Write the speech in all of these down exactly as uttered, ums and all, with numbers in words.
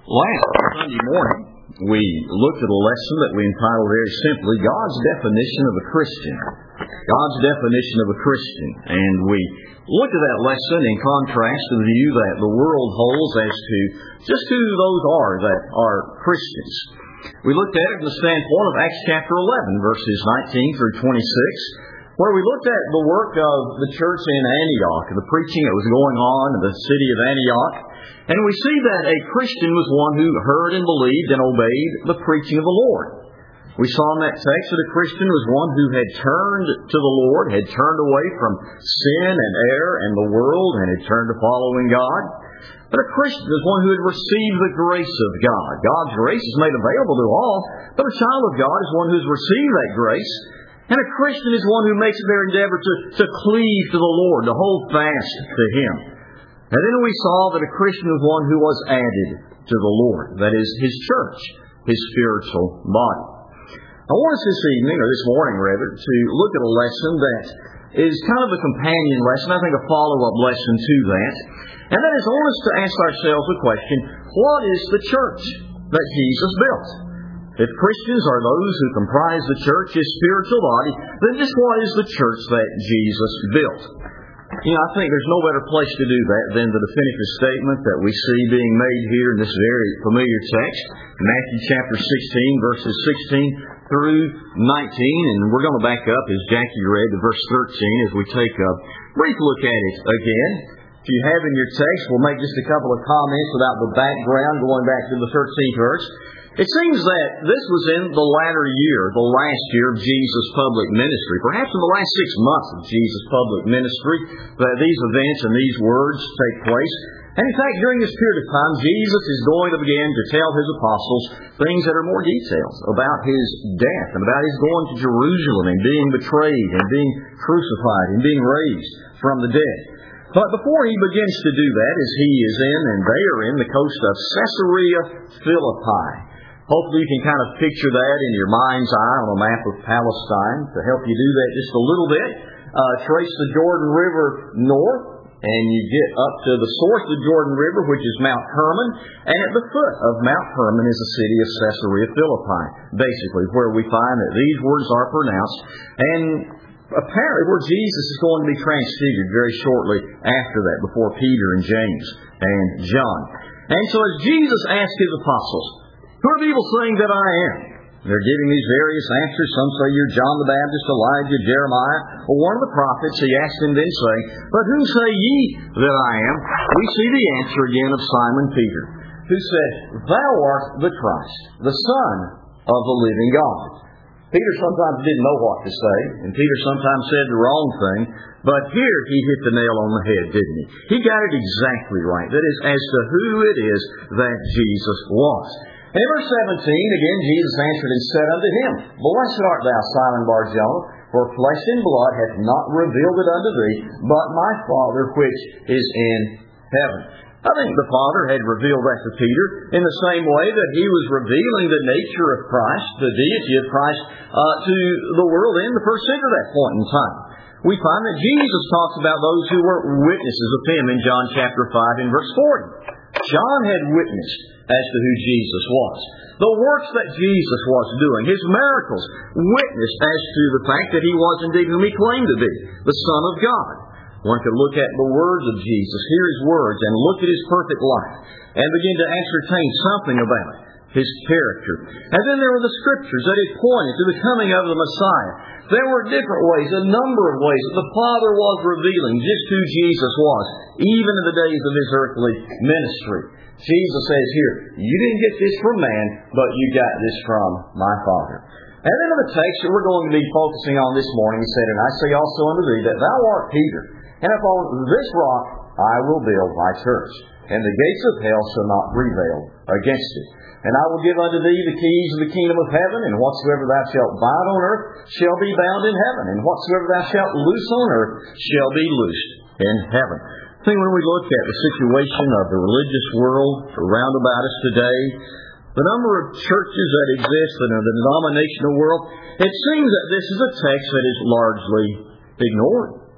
Last Sunday morning, we looked at a lesson that we entitled very simply, God's Definition of a Christian. God's definition of a Christian. And we looked at that lesson in contrast to the view that the world holds as to just who those are that are Christians. We looked at it from the standpoint of Acts chapter eleven, verses nineteen through twenty-six, where we looked at the work of the church in Antioch, the preaching that was going on in the city of Antioch. And we see that a Christian was one who heard and believed and obeyed the preaching of the Lord. We saw in that text that a Christian was one who had turned to the Lord, had turned away from sin and error and the world, and had turned to following God. But a Christian is one who had received the grace of God. God's grace is made available to all, but a child of God is one who has received that grace. And a Christian is one who makes it their endeavor to, to cleave to the Lord, to hold fast to Him. And then we saw that a Christian was one who was added to the Lord. That is, His church, His spiritual body. I want us this evening, or this morning rather, to look at a lesson that is kind of a companion lesson, I think a follow-up lesson to that. And that is, I want us to ask ourselves the question, what is the church that Jesus built? If Christians are those who comprise the church, His spiritual body, then just what is the church that Jesus built? You know, I think there's no better place to do that than the definitive statement that we see being made here in this very familiar text, Matthew chapter sixteen, verses sixteen through nineteen. And we're going to back up, as Jackie read, to verse thirteen as we take a brief look at it again. If you have in your text, we'll make just a couple of comments about the background going back to the thirteenth verse. It seems that this was in the latter year, the last year of Jesus' public ministry. Perhaps in the last six months of Jesus' public ministry, that these events and these words take place. And in fact, during this period of time, Jesus is going to begin to tell His apostles things that are more details about His death and about His going to Jerusalem and being betrayed and being crucified and being raised from the dead. But before He begins to do that, as He is in and they are in the coast of Caesarea Philippi. Hopefully you can kind of picture that in your mind's eye on a map of Palestine. To help you do that just a little bit, uh, trace the Jordan River north, and you get up to the source of the Jordan River, which is Mount Hermon. And at the foot of Mount Hermon is the city of Caesarea Philippi, basically, where we find that these words are pronounced. And apparently where Jesus is going to be transfigured very shortly after that, before Peter and James and John. And so as Jesus asked His apostles, who are people saying that I am? They're giving these various answers. Some say you're John the Baptist, Elijah, Jeremiah, or one of the prophets. He asked them then saying, but who say ye that I am? We see the answer again of Simon Peter, who said, Thou art the Christ, the Son of the living God. Peter sometimes didn't know what to say, and Peter sometimes said the wrong thing, but here he hit the nail on the head, didn't he? He got it exactly right. That is, as to who it is that Jesus was. In verse seventeen, again, Jesus answered and said unto him, Blessed art thou, Simon Bar-Jonah, for flesh and blood hath not revealed it unto thee, but my Father which is in heaven. I think the Father had revealed that to Peter in the same way that He was revealing the nature of Christ, the deity of Christ, uh, to the world in the first century at that point in time. We find that Jesus talks about those who were witnesses of Him in John chapter five and verse forty. John had witnessed as to who Jesus was. The works that Jesus was doing, His miracles, witnessed as to the fact that He was indeed whom He claimed to be, the Son of God. One could look at the words of Jesus, hear His words, and look at His perfect life, and begin to ascertain something about it, His character. And then there were the Scriptures that had pointed to the coming of the Messiah. There were different ways, a number of ways, that the Father was revealing just who Jesus was, even in the days of His earthly ministry. Jesus says here, you didn't get this from man, but you got this from my Father. And then in the text that we're going to be focusing on this morning, He said, And I say also unto thee, that thou art Peter, and upon this rock I will build my church, and the gates of hell shall not prevail against it. And I will give unto thee the keys of the kingdom of heaven, and whatsoever thou shalt bind on earth shall be bound in heaven, and whatsoever thou shalt loose on earth shall be loosed in heaven. I think when we look at the situation of the religious world around about us today, the number of churches that exist in the denominational world, it seems that this is a text that is largely ignored.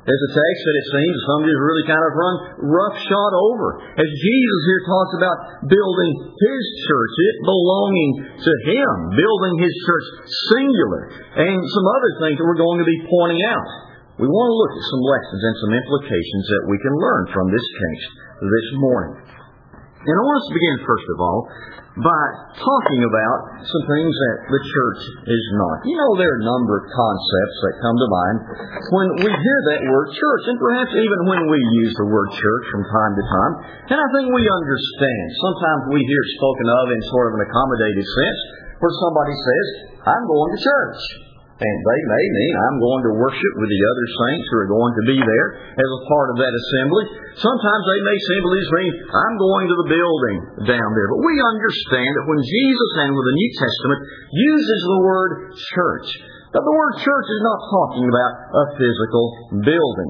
There's a text that it seems somebody has really kind of run roughshod over. As Jesus here talks about building His church, it belonging to Him, building His church singular, and some other things that we're going to be pointing out. We want to look at some lessons and some implications that we can learn from this text this morning. And I want us to begin, first of all, by talking about some things that the church is not. You know, there are a number of concepts that come to mind when we hear that word church, and perhaps even when we use the word church from time to time. And I think we understand. Sometimes we hear it spoken of in sort of an accommodative sense, where somebody says, I'm going to church. And they may mean, I'm going to worship with the other saints who are going to be there as a part of that assembly. Sometimes they may simply mean, I'm going to the building down there. But we understand that when Jesus and with the New Testament uses the word church, that the word church is not talking about a physical building.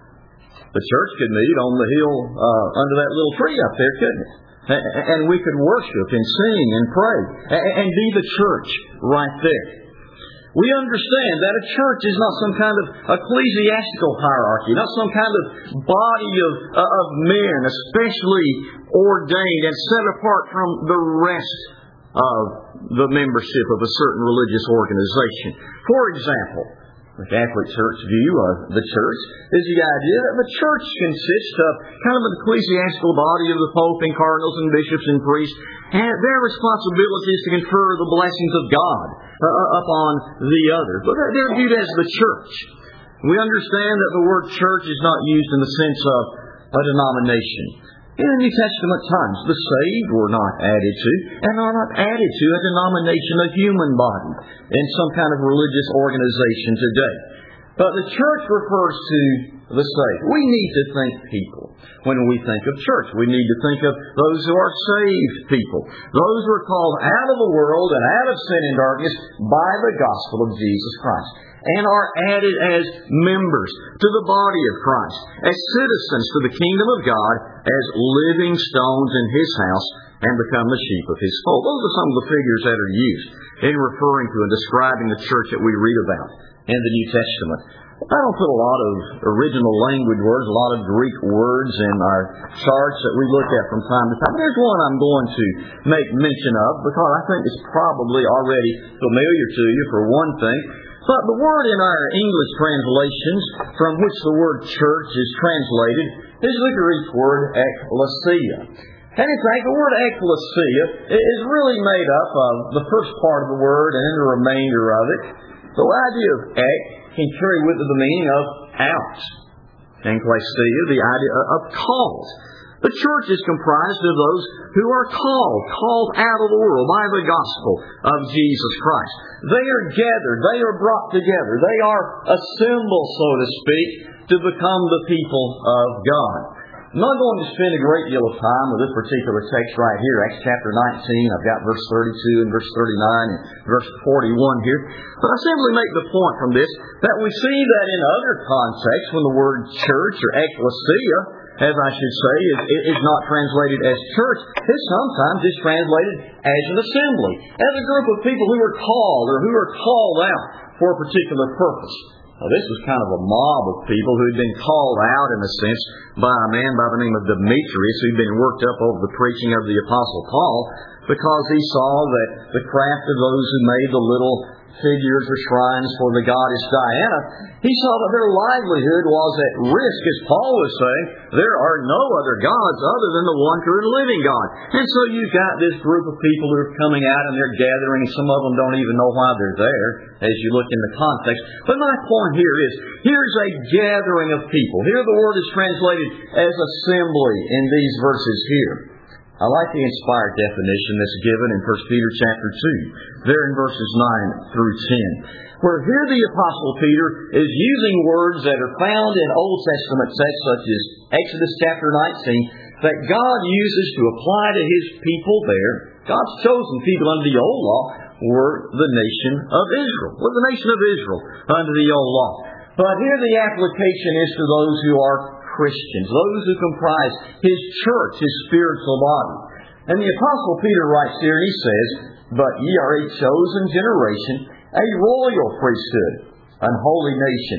The church could meet on the hill uh, under that little tree up there, couldn't it? And we could worship and sing and pray and be the church right there. We understand that a church is not some kind of ecclesiastical hierarchy, not some kind of body of, uh, of men, especially ordained and set apart from the rest of the membership of a certain religious organization. For example, the Catholic Church view of the church is the idea that the church consists of kind of an ecclesiastical body of the Pope and cardinals and bishops and priests, and their responsibility is to confer the blessings of God uh, upon the others. But they're viewed as the church. We understand that the word church is not used in the sense of a denomination. In the New Testament times, the saved were not added to, and are not added to a denomination, a human body, in some kind of religious organization today. But the church refers to the saved. We need to think people. When we think of church, we need to think of those who are saved people. Those who are called out of the world and out of sin and darkness by the gospel of Jesus Christ, and are added as members to the body of Christ, as citizens to the kingdom of God, as living stones in His house, and become the sheep of His fold. Those are some of the figures that are used in referring to and describing the church that we read about in the New Testament. I don't put a lot of original language words, a lot of Greek words in our charts that we look at from time to time. There's one I'm going to make mention of because I think it's probably already familiar to you for one thing. But the word in our English translations from which the word church is translated is the Greek word ekklesia. And in fact, the word ekklesia is really made up of the first part of the word and then the remainder of it. The idea of ek can carry with it the meaning of out. And klesia, the idea of called. The church is comprised of those who are called, called out of the world by the gospel of Jesus Christ. They are gathered, they are brought together, they are assembled, so to speak, to become the people of God. I'm not going to spend a great deal of time with this particular text right here, Acts chapter nineteen. I've got verse thirty-two and verse thirty-nine and verse forty-one here. But I simply make the point from this that we see that in other contexts, when the word church or ekklesia, as I should say, is, is not translated as church, it sometimes is translated as an assembly, as a group of people who are called or who are called out for a particular purpose. Now, this was kind of a mob of people who had been called out, in a sense, by a man by the name of Demetrius, who'd been worked up over the preaching of the Apostle Paul, because he saw that the craft of those who made the little figures or shrines for the goddess Diana, he saw that their livelihood was at risk. As Paul was saying, there are no other gods other than the one true and living God. And so you've got this group of people who are coming out and they're gathering. Some of them don't even know why they're there as you look in the context. But my point here is, here's a gathering of people. Here the word is translated as assembly in these verses here. I like the inspired definition that's given in First Peter chapter two, there in verses nine through ten, where here the Apostle Peter is using words that are found in Old Testament texts such as Exodus chapter nineteen, that God uses to apply to His people there. God's chosen people under the old law were the nation of Israel, were the nation of Israel under the old law. But here the application is to those who are Christians, those who comprise His church, His spiritual body. And the Apostle Peter writes here, and he says, "But ye are a chosen generation, a royal priesthood, an holy nation,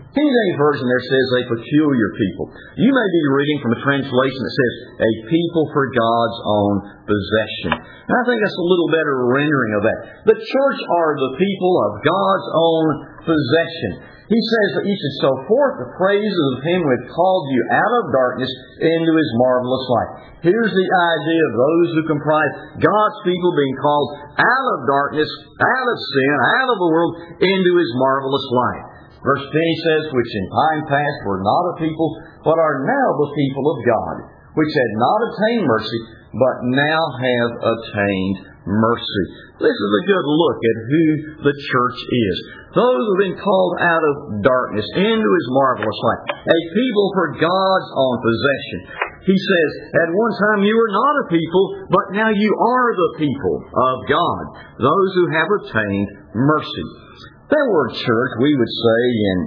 King James Version there says a peculiar people. You may be reading from a translation that says a people for God's own possession. And I think that's a little better rendering of that. The church are the people of God's own possession. He says that you should show forth the praises of Him who hath called you out of darkness into His marvelous light. Here's the idea of those who comprise God's people being called out of darkness, out of sin, out of the world, into His marvelous light. Verse ten says, which in time past were not a people, but are now the people of God, which had not attained mercy, but now have attained mercy. This is a good look at who the church is. Those who have been called out of darkness into His marvelous light. A people for God's own possession. He says, at one time you were not a people, but now you are the people of God. Those who have attained mercy. That word church, we would say in,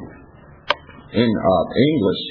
in uh, English,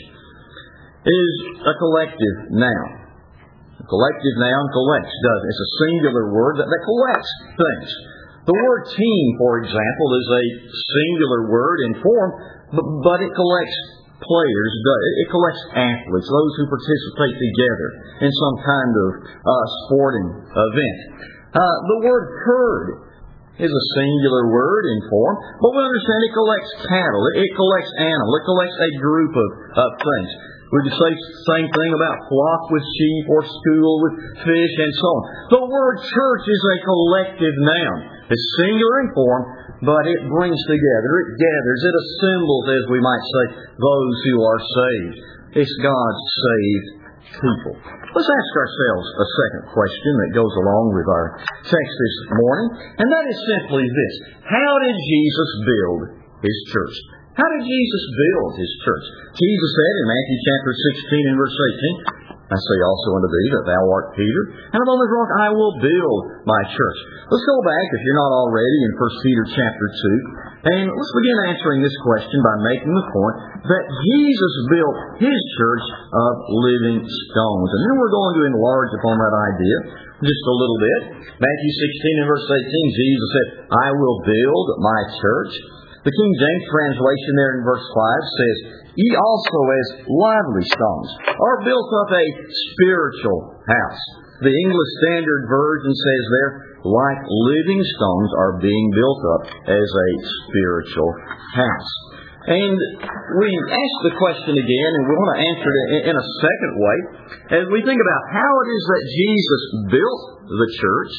is a collective noun. A collective noun collects, does it? It's a singular word that, that collects things. The word team, for example, is a singular word in form, but, but it collects players. It collects athletes, those who participate together in some kind of uh, sporting event. Uh, the word herd is a singular word in form, but we understand it collects cattle, it collects animals, it collects a group of, of things. We could say the same thing about flock with sheep or school with fish and so on. The word church is a collective noun. It's singular in form, but it brings together, it gathers, it assembles, as we might say, those who are saved. It's God's saved people. Let's ask ourselves a second question that goes along with our text this morning, and that is simply this. How did Jesus build His church? How did Jesus build His church? Jesus said in Matthew chapter sixteen and verse eighteen, I say also unto thee that thou art Peter, and upon this rock I will build my church. Let's go back, if you're not already, in First Peter chapter two, and let's begin answering this question by making the point that Jesus built His church of living stones. And then we're going to enlarge upon that idea just a little bit. Matthew sixteen and verse eighteen, Jesus said, I will build my church. The King James translation there in verse five says, ye also as lively stones are built up a spiritual house. The English Standard Version says there, like living stones are being built up as a spiritual house. And we ask the question again, and we want to answer it in a second way, as we think about how it is that Jesus built the church.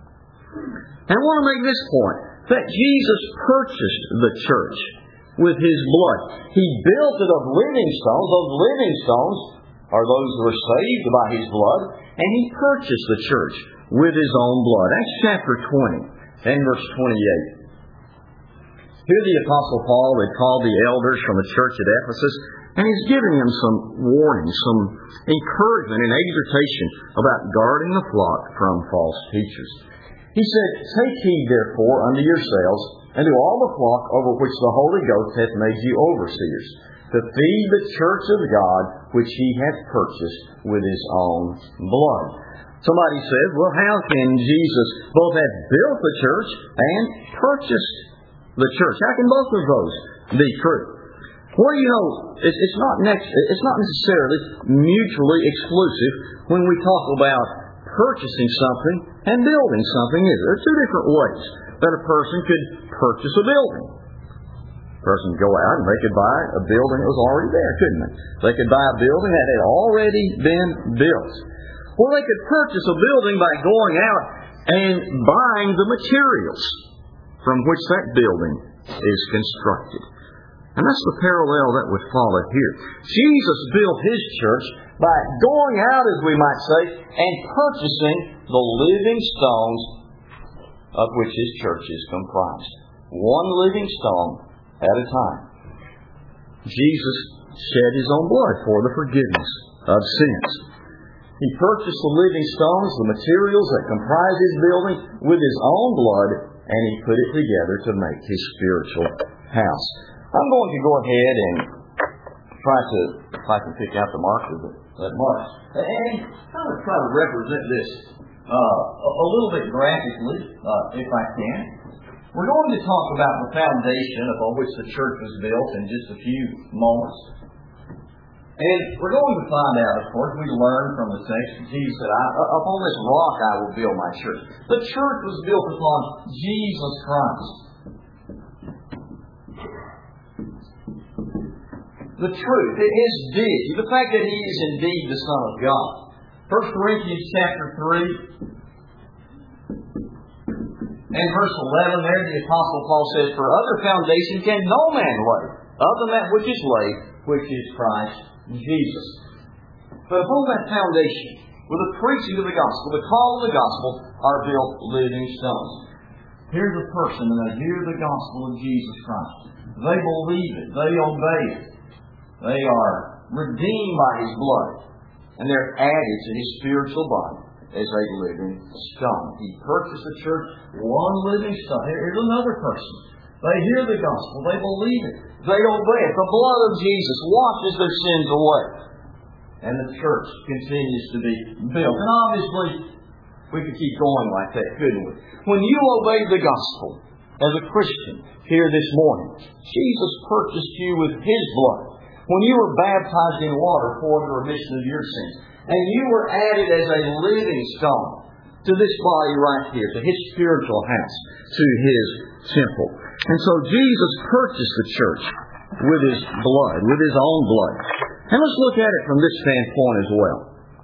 And I want to make this point, that Jesus purchased the church with His blood. He built it of living stones. Those living stones are those who are saved by His blood. And He purchased the church with His own blood. Acts chapter twenty and verse twenty-eight. Here the Apostle Paul had called the elders from the church at Ephesus, and he's giving them some warning, some encouragement and exhortation about guarding the flock from false teachers. He said, take heed therefore unto yourselves, and to all the flock over which the Holy Ghost hath made you overseers, to feed the church of God, which He hath purchased with His own blood. Somebody says, well, how can Jesus both have built the church and purchased the church? How can both of those be true? Well, you know, it's not next, it's not necessarily mutually exclusive when we talk about purchasing something and building something. Is there are two different ways that a person could purchase a building. A person could go out and they could buy a building that was already there, couldn't they? They could buy a building that had already been built. Or they could purchase a building by going out and buying the materials from which that building is constructed. And that's the parallel that would follow here. Jesus built His church by going out, as we might say, and purchasing the living stones of which His church is comprised. One living stone at a time. Jesus shed His own blood for the forgiveness of sins. He purchased the living stones, the materials that comprise His building, with His own blood, and He put it together to make His spiritual house. I'm going to go ahead and try to, if I can pick out the marker that, that marks, and kind of try to represent this uh, a, a little bit graphically, uh, if I can. We're going to talk about the foundation upon which the church was built in just a few moments. And we're going to find out, of course, we learn from the text that Jesus said, upon this rock I will build my church. The church was built upon Jesus Christ. The truth, His deity, the fact that He is indeed the Son of God. First Corinthians chapter three and verse eleven, there the Apostle Paul says, "For other foundation can no man lay, other than that which is laid, which is Christ Jesus." But upon that foundation, with the preaching of the gospel, the call of the gospel, are built living stones. Here's a person, and they hear the gospel of Jesus Christ. They believe it. They obey it. They are redeemed by His blood. And they're added to His spiritual body as a living stone. He purchased the church, one living stone. Here's another person. They hear the gospel. They believe it. They obey it. The blood of Jesus washes their sins away. And the church continues to be built. And obviously, we could keep going like that, couldn't we? When you obey the gospel as a Christian here this morning, Jesus purchased you with His blood. When you were baptized in water for the remission of your sins, and you were added as a living stone to this body right here, to His spiritual house, to His temple. And so Jesus purchased the church with His blood, with His own blood. And let's look at it from this standpoint as well.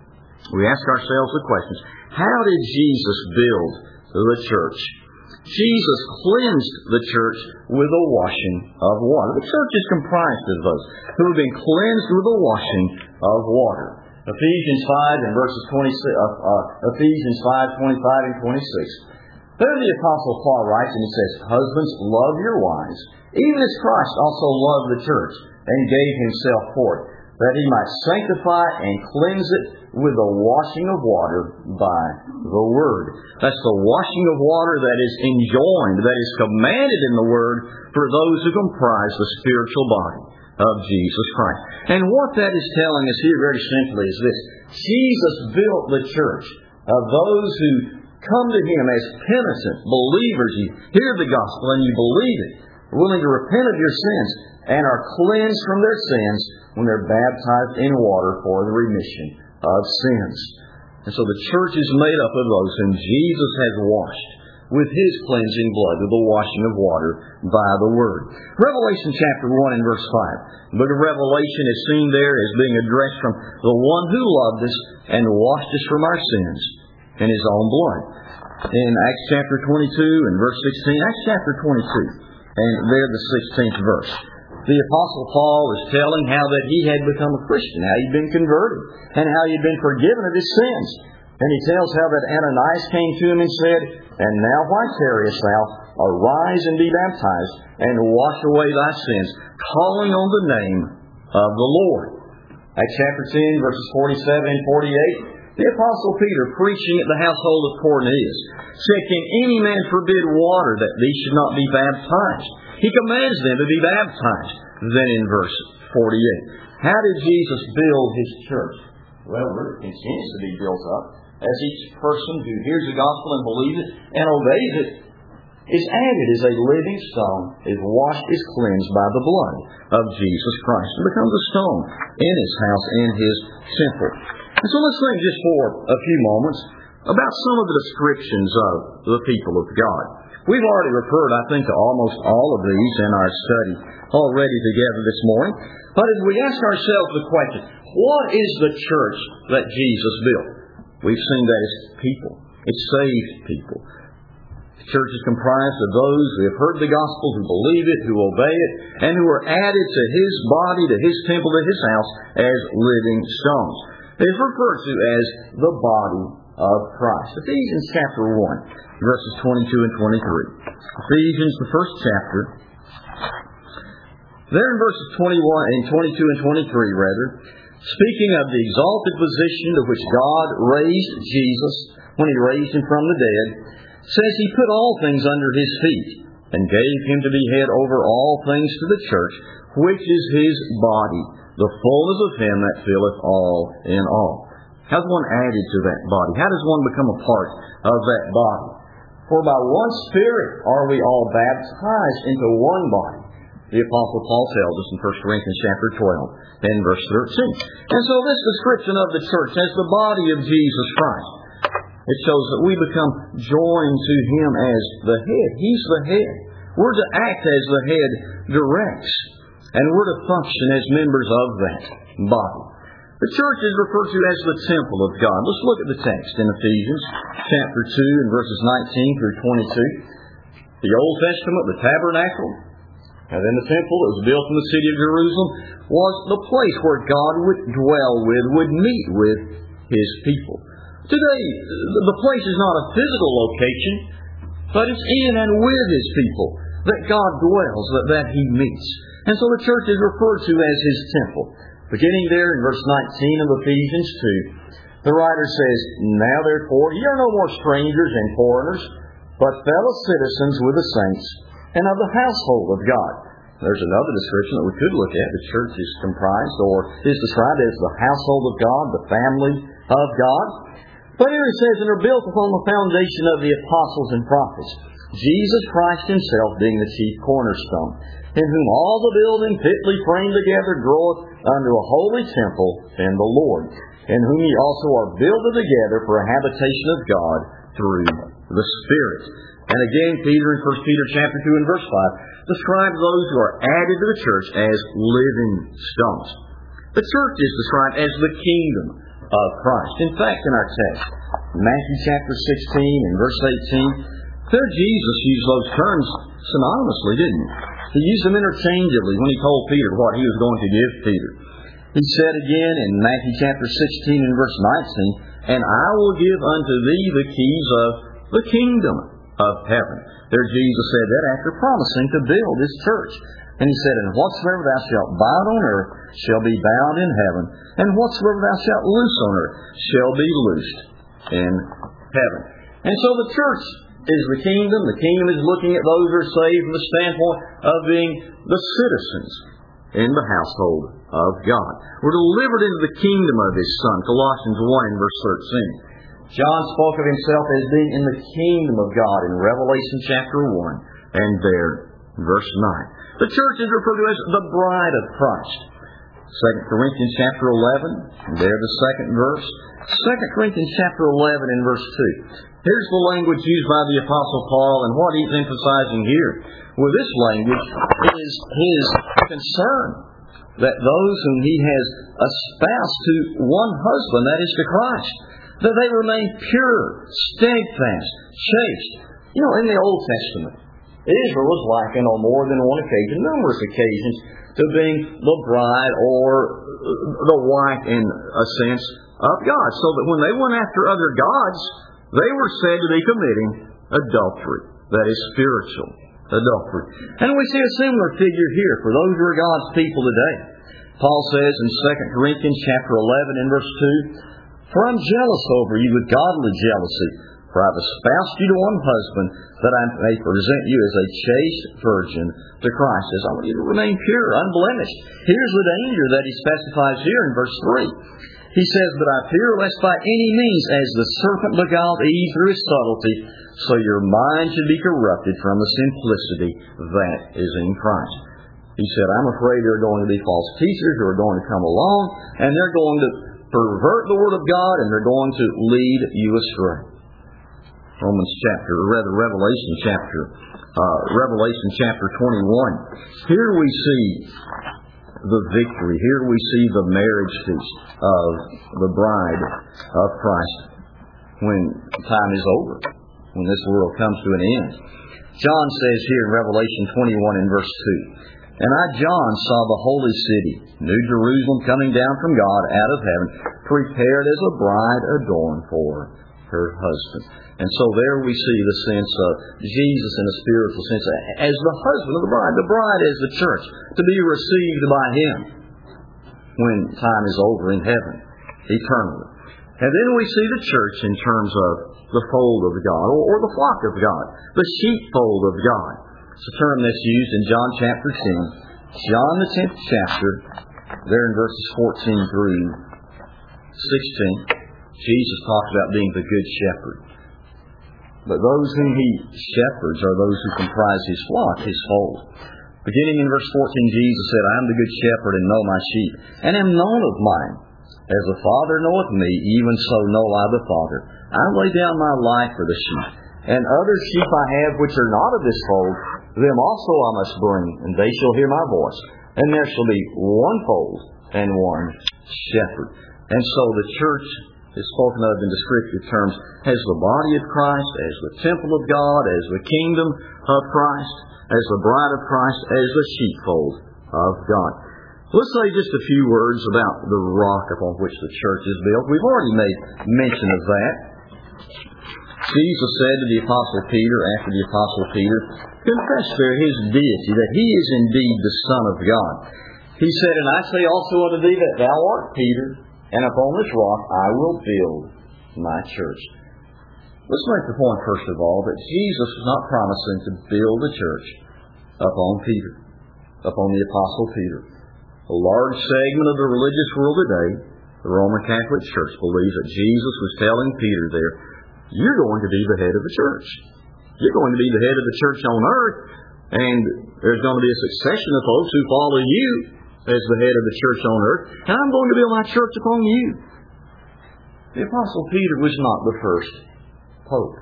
We ask ourselves the questions: how did Jesus build the church? Jesus cleansed the church with a washing of water. The church is comprised of those who have been cleansed with a washing of water. Ephesians five and verses twenty-six, uh, uh, Ephesians five, twenty-five and twenty-six. There the Apostle Paul writes and he says, "Husbands, love your wives, even as Christ also loved the church and gave Himself for it, that He might sanctify and cleanse it with the washing of water by the Word." That's the washing of water that is enjoined, that is commanded in the Word for those who comprise the spiritual body of Jesus Christ. And what that is telling us here very simply is this: Jesus built the church of those who come to Him as penitent believers. You hear the gospel and you believe it, are willing to repent of your sins, and are cleansed from their sins when they're baptized in water for the remission of sins. And so the church is made up of those whom Jesus has washed with His cleansing blood, with the washing of water by the Word. Revelation chapter one and verse five. The book of Revelation is seen there as being addressed from the one who loved us and washed us from our sins in His own blood. In Acts chapter twenty-two and verse sixteen, Acts chapter twenty-two, and there the sixteenth verse. The Apostle Paul is telling how that he had become a Christian, how he'd been converted, and how he'd been forgiven of his sins. And he tells how that Ananias came to him and said, "And now why tarriest thou? Arise and be baptized, and wash away thy sins, calling on the name of the Lord." Acts chapter ten, verses forty-seven and forty-eight. The Apostle Peter, preaching at the household of Cornelius, said, "Can any man forbid water that these should not be baptized?" He commands them to be baptized. Then in verse forty-eight, how did Jesus build His church? Well, it continues to be built up as each person who hears the gospel and believes it and obeys it is added as a living stone, is washed, is cleansed by the blood of Jesus Christ, and becomes a stone in His house, in His temple. And so let's think just for a few moments about some of the descriptions of the people of God. We've already referred, I think, to almost all of these in our study already together this morning. But as we ask ourselves the question, what is the church that Jesus built? We've seen that as people. It's saved people. The church is comprised of those who have heard the gospel, who believe it, who obey it, and who are added to His body, to His temple, to His house as living stones. It's referred to as the body of Christ. Ephesians chapter one, verses twenty-two and twenty-three. Ephesians, the first chapter. There in verses twenty-one and twenty-two and twenty-three, rather, speaking of the exalted position to which God raised Jesus when He raised Him from the dead, says He put all things under His feet and gave Him to be head over all things to the church, which is His body, the fullness of Him that filleth all in all. How's one added to that body? How does one become a part of that body? For by one Spirit are we all baptized into one body. The Apostle Paul tells us in First Corinthians chapter twelve and verse thirteen. And so this description of the church as the body of Jesus Christ, it shows that we become joined to Him as the head. He's the head. We're to act as the head directs. And we're to function as members of that body. The church is referred to as the temple of God. Let's look at the text in Ephesians chapter two and verses nineteen through twenty-two. The Old Testament, the tabernacle, and then the temple that was built in the city of Jerusalem, was the place where God would dwell with, would meet with His people. Today, the place is not a physical location, but it's in and with His people that God dwells, that, that He meets. And so the church is referred to as His temple. Beginning there in verse nineteen of Ephesians two, the writer says, Now therefore ye are no more strangers and foreigners, but fellow citizens with the saints, and of the household of God. There's another description that we could look at. The church is comprised, or is described as the household of God, the family of God. But here it says, And are built upon the foundation of the apostles and prophets, Jesus Christ Himself being the chief cornerstone, in whom all the building fitly framed together groweth unto a holy temple in the Lord, in whom ye also are builded together for a habitation of God through the Spirit. And again, Peter in First Peter chapter two and verse five describes those who are added to the church as living stones. The church is described as the kingdom of Christ. In fact, in our text, Matthew chapter sixteen and verse eighteen, there Jesus used those terms synonymously, didn't he? He used them interchangeably when He told Peter what He was going to give Peter. He said again in Matthew chapter sixteen and verse nineteen, And I will give unto thee the keys of the kingdom of heaven. There Jesus said that after promising to build His church. And He said, And whatsoever thou shalt bind on earth shall be bound in heaven, and whatsoever thou shalt loose on earth shall be loosed in heaven. And so the church is the kingdom. The kingdom is looking at those who are saved from the standpoint of being the citizens in the household of God. We're delivered into the kingdom of His Son. Colossians one and verse thirteen. John spoke of himself as being in the kingdom of God in Revelation chapter one and there, verse nine. The church is referred to as the bride of Christ. Second Corinthians chapter eleven, and there the second verse. Second Corinthians chapter eleven and verse two. Here's the language used by the Apostle Paul, and what he's emphasizing here with this language is his concern that those whom he has espoused to one husband, that is to Christ, that they remain pure, steadfast, chaste. You know, in the Old Testament, Israel was likened on more than one occasion, numerous occasions, to being the bride or the wife, in a sense, of God. So that when they went after other gods, they were said to be committing adultery. That is spiritual adultery. And we see a similar figure here for those who are God's people today. Paul says in Second Corinthians chapter eleven and verse two, For I'm jealous over you with godly jealousy, for I have espoused you to one husband, that I may present you as a chaste virgin to Christ. Says, I want you to remain pure, unblemished. Here's the danger that he specifies here in verse three. He says, But I fear lest by any means, as the serpent beguiled Eve through his subtlety, so your mind should be corrupted from the simplicity that is in Christ. He said, I'm afraid there are going to be false teachers who are going to come along, and they're going to pervert the Word of God, and they're going to lead you astray. Romans chapter, or rather Revelation chapter, uh, Revelation chapter twenty-one. Here we see the victory. Here we see the marriage feast of the bride of Christ when time is over, when this world comes to an end. John says here in Revelation twenty-one and verse two, And I, John, saw the holy city, New Jerusalem, coming down from God out of heaven, prepared as a bride adorned for her husband. And so there we see the sense of Jesus in a spiritual sense as the husband of the bride, the bride as the church, to be received by Him when time is over in heaven, eternally. And then we see the church in terms of the fold of God, or, or the flock of God, the sheepfold of God. It's a term that's used in John chapter ten. John the tenth chapter, there in verses fourteen through sixteen, Jesus talks about being the good shepherd. but those whom He shepherds are those who comprise His flock, His fold. Beginning in verse fourteen, Jesus said, I am the good shepherd and know my sheep, and am known of mine. As the Father knoweth me, even so know I the Father. I lay down my life for the sheep. And other sheep I have which are not of this fold, them also I must bring, and they shall hear my voice. And there shall be one fold and one shepherd. And so the church is spoken of in descriptive terms as the body of Christ, as the temple of God, as the kingdom of Christ, as the bride of Christ, as the sheepfold of God. Let's say just a few words about the rock upon which the church is built. We've already made mention of that. Jesus said to the Apostle Peter, after the Apostle Peter confessed there his deity, that he is indeed the Son of God. He said, and I say also unto thee that thou art Peter, and upon this rock I will build my church. Let's make the point, first of all, that Jesus was not promising to build a church upon Peter, upon the Apostle Peter. A large segment of the religious world today, the Roman Catholic Church, believes that Jesus was telling Peter there, you're going to be the head of the church. You're going to be the head of the church on earth, and there's going to be a succession of folks who follow you as the head of the church on earth, and I'm going to build my church upon you. The Apostle Peter was not the first pope.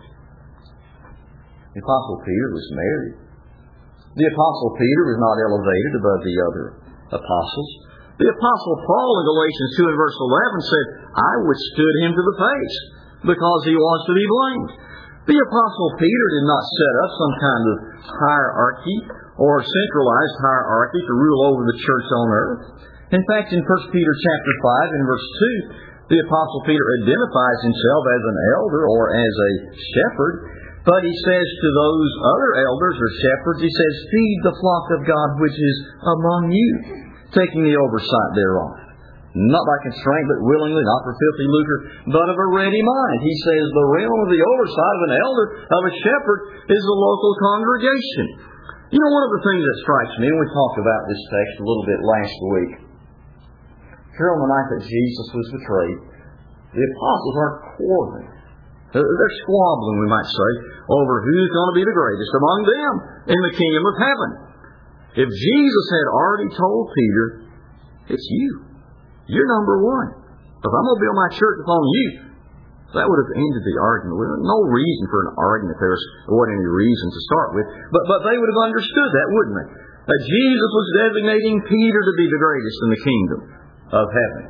The Apostle Peter was married. The Apostle Peter was not elevated above the other apostles. The Apostle Paul in Galatians two and verse eleven said, I withstood him to the face, because he was to be blamed. The Apostle Peter did not set up some kind of hierarchy or centralized hierarchy to rule over the church on earth. In fact, in First Peter chapter five and verse two, the Apostle Peter identifies himself as an elder or as a shepherd, but he says to those other elders or shepherds, he says, feed the flock of God which is among you, taking the oversight thereof. Not by constraint, but willingly, not for filthy lucre, but of a ready mind. He says the realm of the oversight of an elder, of a shepherd, is the local congregation. You know, one of the things that strikes me, and we talked about this text a little bit last week, here on the night that Jesus was betrayed, the apostles are quarreling. They're squabbling, we might say, over who's going to be the greatest among them in the kingdom of heaven. If Jesus had already told Peter, it's you. You're number one. If I'm going to build my church upon you, that would have ended the argument. There was no reason for an argument. There wasn't any reason to start with. But, but they would have understood that, wouldn't they? That Jesus was designating Peter to be the greatest in the kingdom of heaven.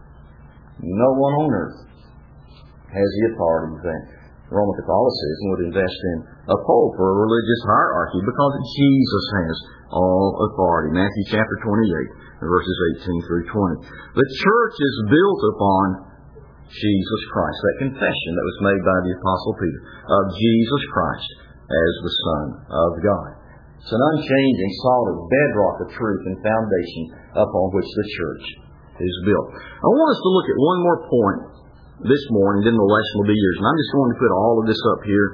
No one on earth has the authority that Roman Catholicism would invest in a pope or a religious hierarchy, because Jesus has all authority. Matthew chapter twenty-eight, verses eighteen through twenty. The church is built upon Jesus Christ. That confession that was made by the Apostle Peter of Jesus Christ as the Son of God. It's an unchanging, solid bedrock of truth and foundation upon which the church is built. I want us to look at one more point this morning, then the lesson will be yours. And I'm just going to put all of this up here,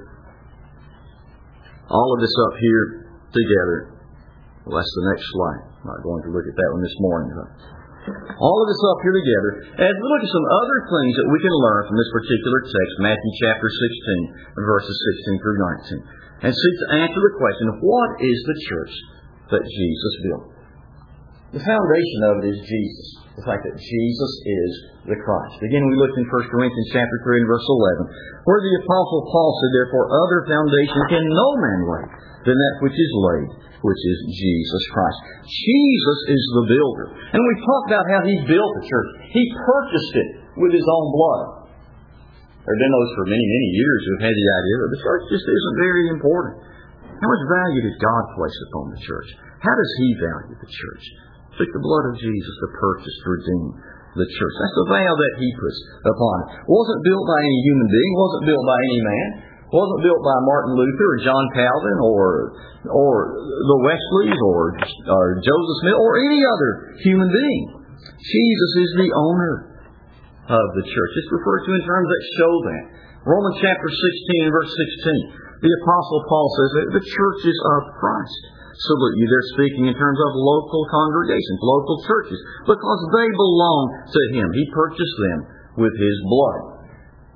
all of this up here together. Well, that's the next slide. I'm not going to look at that one this morning. Huh? All of this up here together, as we look at some other things that we can learn from this particular text, Matthew chapter sixteen, verses sixteen through nineteen, and seek to answer the question of what is the church that Jesus built. The foundation of it is Jesus. The fact that Jesus is the Christ. Again, we looked in First Corinthians chapter three and verse eleven, where the Apostle Paul said, therefore, other foundation can no man lay than that which is laid, which is Jesus Christ. Jesus is the builder. And we've talked about how He built the church. He purchased it with His own blood. There have been those for many, many years who have had the idea that the church just isn't very important. How much value does God place upon the church? How does He value the church? It took the blood of Jesus to purchase, to redeem the church. That's the vow that He puts upon it. It wasn't built by any human being. It wasn't built by any man. It wasn't built by Martin Luther or John Calvin or or the Wesleys or, or Joseph Smith or any other human being. Jesus is the owner of the church. It's referred to in terms that show that. Romans chapter sixteen and verse sixteen. The Apostle Paul says that the church is of Christ. So that they're speaking in terms of local congregations, local churches, because they belong to Him. He purchased them with His blood.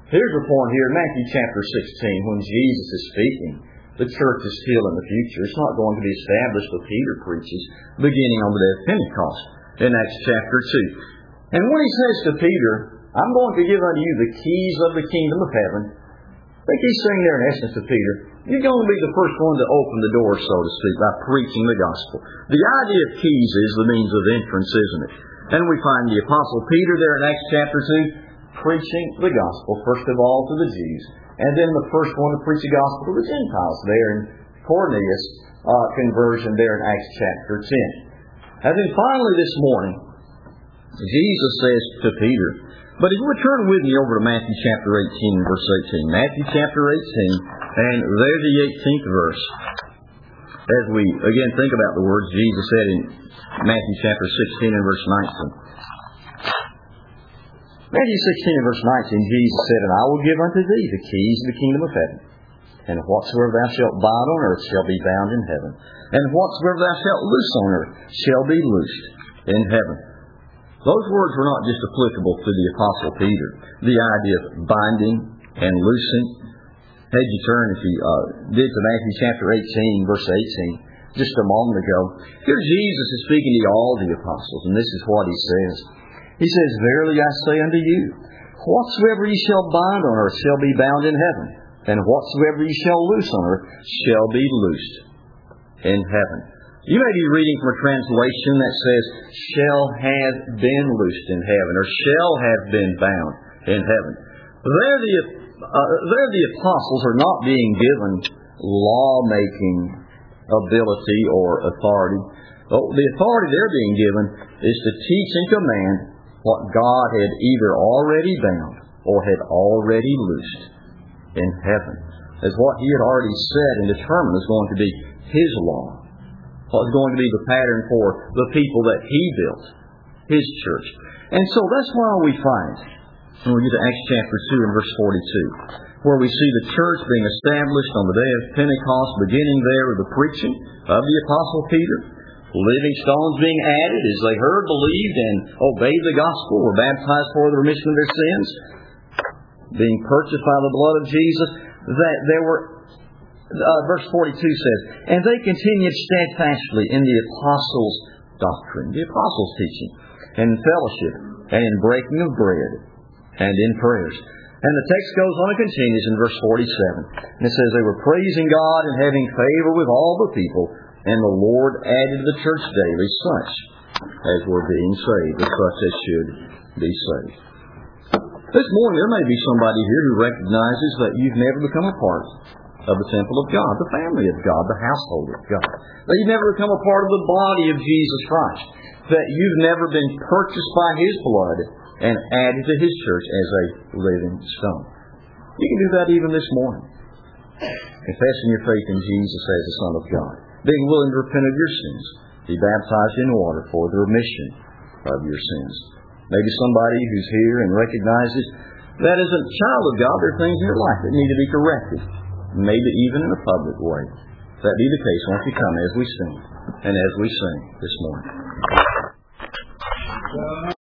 Here's the point here in Matthew chapter sixteen, when Jesus is speaking. The church is still in the future. It's not going to be established till Peter preaches, beginning on the day of Pentecost in Acts chapter two. And when he says to Peter, I'm going to give unto you the keys of the kingdom of heaven, I think he's saying there in essence to Peter, you're going to be the first one to open the door, so to speak, by preaching the gospel. The idea of keys is the means of entrance, isn't it? And we find the Apostle Peter there in Acts chapter two, preaching the gospel, first of all to the Jews, and then the first one to preach the gospel to the Gentiles there in Cornelius' uh, conversion there in Acts chapter ten. And then finally this morning, Jesus says to Peter, but if you would turn with me over to Matthew chapter eighteen, verse eighteen. Matthew chapter eighteen, and there the eighteenth verse. As we again think about the words Jesus said in Matthew chapter sixteen and verse nineteen. Matthew sixteen and verse nineteen, Jesus said, and I will give unto thee the keys of the kingdom of heaven. And whatsoever thou shalt bind on earth shall be bound in heaven. And whatsoever thou shalt loose on earth shall be loosed in heaven. Those words were not just applicable to the Apostle Peter. The idea of binding and loosing. Had you turn, if you uh, did to Matthew chapter eighteen, verse eighteen, just a moment ago. Here Jesus is speaking to all the apostles, and this is what he says. He says, verily I say unto you, whatsoever ye shall bind on earth shall be bound in heaven, and whatsoever ye shall loose on earth shall be loosed in heaven. You may be reading from a translation that says, shall have been loosed in heaven, or shall have been bound in heaven. There the, uh, there the apostles are not being given law-making ability or authority. Oh, the authority they're being given is to teach and command what God had either already bound or had already loosed in heaven. As what He had already said and determined is going to be His law. What is going to be the pattern for the people that He built, His church. And so that's why we find, when we get to Acts chapter two and verse forty-two, where we see the church being established on the day of Pentecost, beginning there with the preaching of the Apostle Peter, living stones being added as they heard, believed, and obeyed the gospel, were baptized for the remission of their sins, being purchased by the blood of Jesus, that there were, uh, verse forty-two says, and they continued steadfastly in the apostles' doctrine, the apostles' teaching, and in fellowship, and in breaking of bread, and in prayers. And the text goes on and continues in verse forty-seven. And it says, they were praising God and having favor with all the people, and the Lord added to the church daily such as were being saved, or such as should be saved. This morning there may be somebody here who recognizes that you've never become a part of the temple of God, the family of God, the household of God. That you've never become a part of the body of Jesus Christ. That you've never been purchased by His blood and added to His church as a living stone. You can do that even this morning. Confessing your faith in Jesus as the Son of God. Being willing to repent of your sins. Be baptized in water for the remission of your sins. Maybe somebody who's here and recognizes that as a child of God, there are things in your life that need to be corrected. Maybe even in a public way. If that be the case, won't you come as we sing and as we sing this morning.